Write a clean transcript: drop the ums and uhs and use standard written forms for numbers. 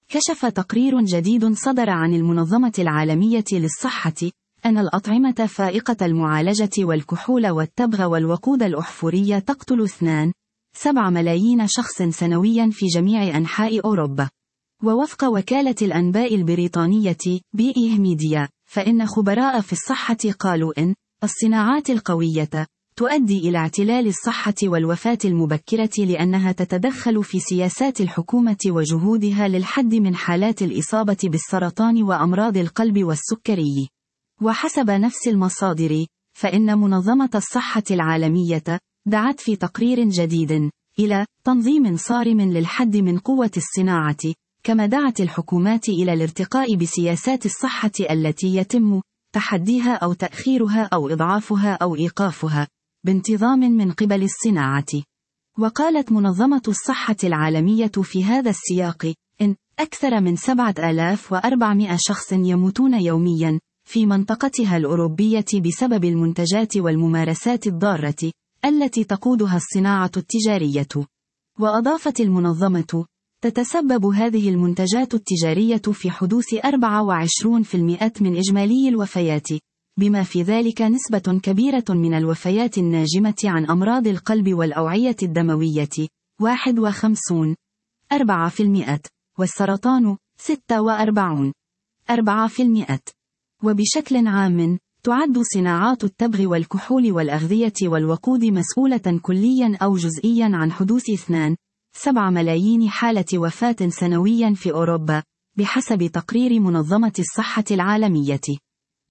كشف تقرير جديد صدر عن المنظمة العالمية للصحة أن الأطعمة فائقة المعالجة والكحول والتبغ والوقود الأحفوري تقتل 2.7 ملايين شخص سنويا في جميع أنحاء أوروبا. ووفق وكالة الأنباء البريطانية BE ميديا، فإن خبراء في الصحة قالوا إن الصناعات القوية تؤدي إلى اعتلال الصحة والوفاة المبكرة لأنها تتدخل في سياسات الحكومة وجهودها للحد من حالات الإصابة بالسرطان وأمراض القلب والسكري. وحسب نفس المصادر، فإن منظمة الصحة العالمية دعت في تقرير جديد إلى تنظيم صارم للحد من قوة الصناعة، كما دعت الحكومات إلى الارتقاء بسياسات الصحة التي يتم تحديها أو تأخيرها أو إضعافها أو إيقافها بانتظام من قبل الصناعة. وقالت منظمة الصحة العالمية في هذا السياق إن أكثر من 7400 شخص يموتون يوميا في منطقتها الأوروبية بسبب المنتجات والممارسات الضارة التي تقودها الصناعة التجارية. وأضافت المنظمة: تتسبب هذه المنتجات التجارية في حدوث 24% من إجمالي الوفيات، بما في ذلك نسبة كبيرة من الوفيات الناجمة عن أمراض القلب والأوعية الدموية 51.4%، والسرطان 46.4%. وبشكل عام، تعد صناعات التبغ والكحول والأغذية والوقود مسؤولة كليا أو جزئيا عن حدوث 2.7 ملايين حالة وفاة سنويا في أوروبا، بحسب تقرير منظمة الصحة العالمية.